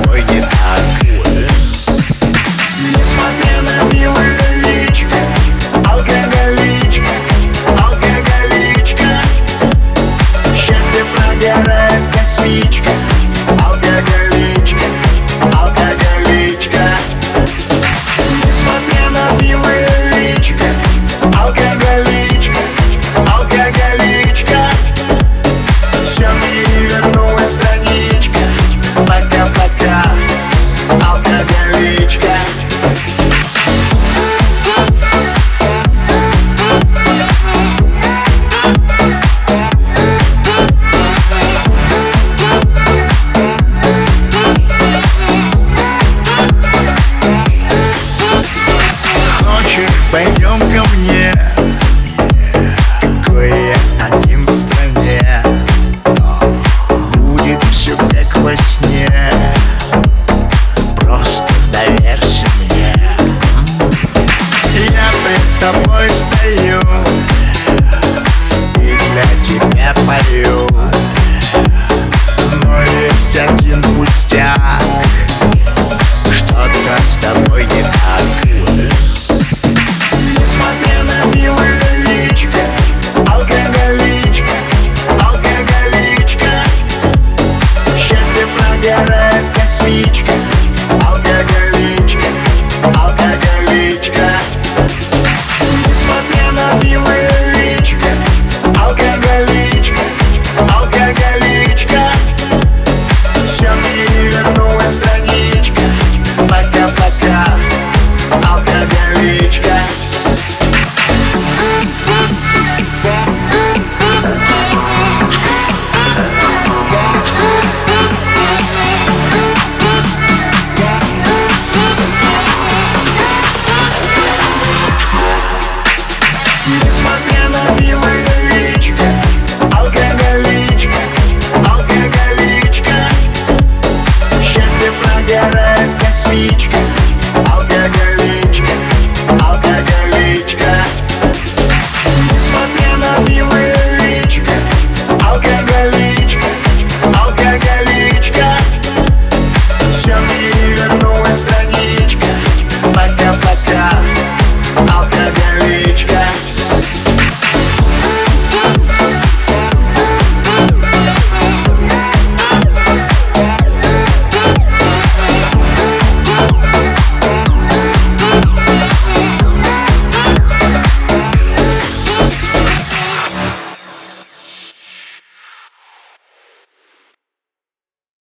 тобой не так. Несмотря на милое личико, алкоголичка, алкоголичка. Счастье прогорает, как спичка, алкоголичка, алкоголичка. Несмотря на милое личико, алкоголичка, алкоголичка. Все перевернулась страничка, пока-пока, алкоголичка. Пойдем ко мне, какой я один в стране. Будет все как во сне, просто доверься мне. Я пред тобой стою и для тебя пою, но есть один пустяк, что-то с тобой не так. Несмотря на милое личико, алкоголичка, алкоголичка. Счастье прогорает, как спичка, алкоголичка, алкоголичка. Несмотря на милое личико, алкоголичка, алкоголичка. Все перевернулась страничка, пока-пока, алкоголичка. Несмотря на милое личико, алкоголичка, алкоголичка. Счастье прогорает, как спичка,